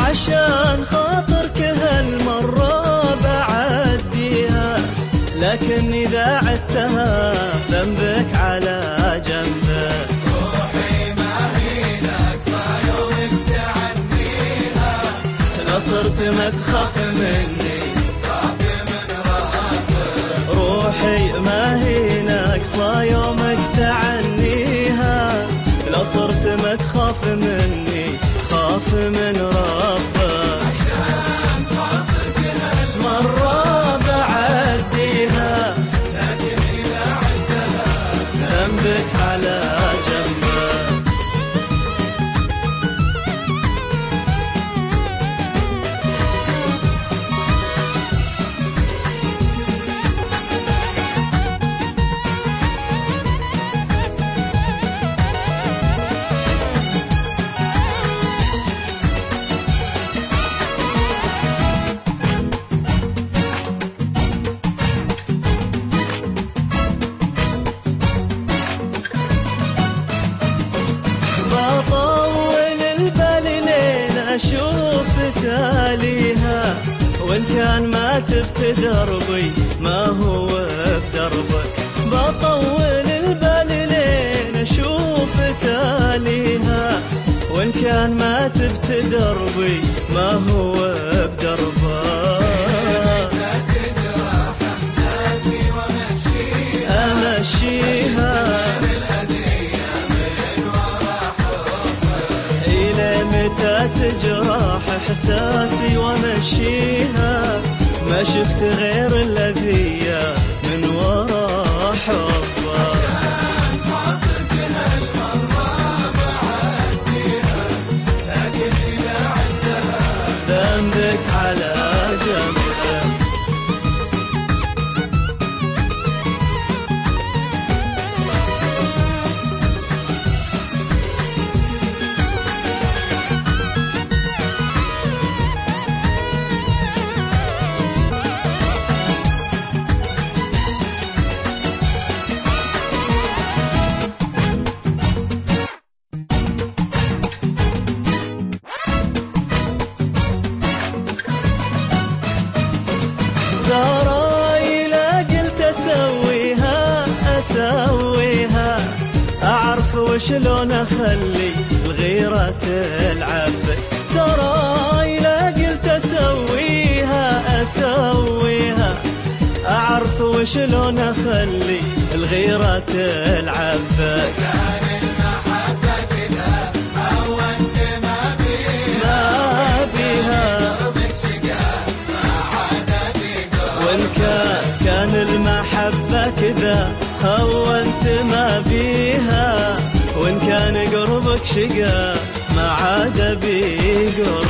عشان خاطرك هالمرة بعديها، لكن إذا عدتها ذنبك على جنبك. روحي ما هي ناقصة يومك تعنيها، لا صرت ما تخاف مني خاف من ربك. روحي ما هي ناقصة يومك تعنيها، لا صرت ما تخاف مني خاف من ربك. عشان خاطرك مرة بعديها، لكن إذا عدتها ذنبك على جنبك. بطول البال لين أشوف تاليها، وإن كان ما تبت دربي ما هو بدربك. بطول البال لين أشوف تاليها، وإن كان ما تبت دربي ما هو بدربك. لا تجرح إحساسي ومشيها، أمشيها متى تجرح إحساسي ومشيها، ما شفت غير الأذية من ورا حبك. عشان خاطرك هالمرة بعديها، لكن إذا عدتها ذنبك على جنبك. ترى إذا قلت أسويها أعرف وشلون أخلي الغيرة تلعب بك. ترى إذا قلت أسويها أعرف وشلون أخلي الغيرة تلعب بك. كان المحبة كذا أو أنت ما بيها دربك شقا ما عاد بيدور. وإن كان المحبة كذا هونت ما بيها، وإن كان قربك شقا ما عاد بيقرب.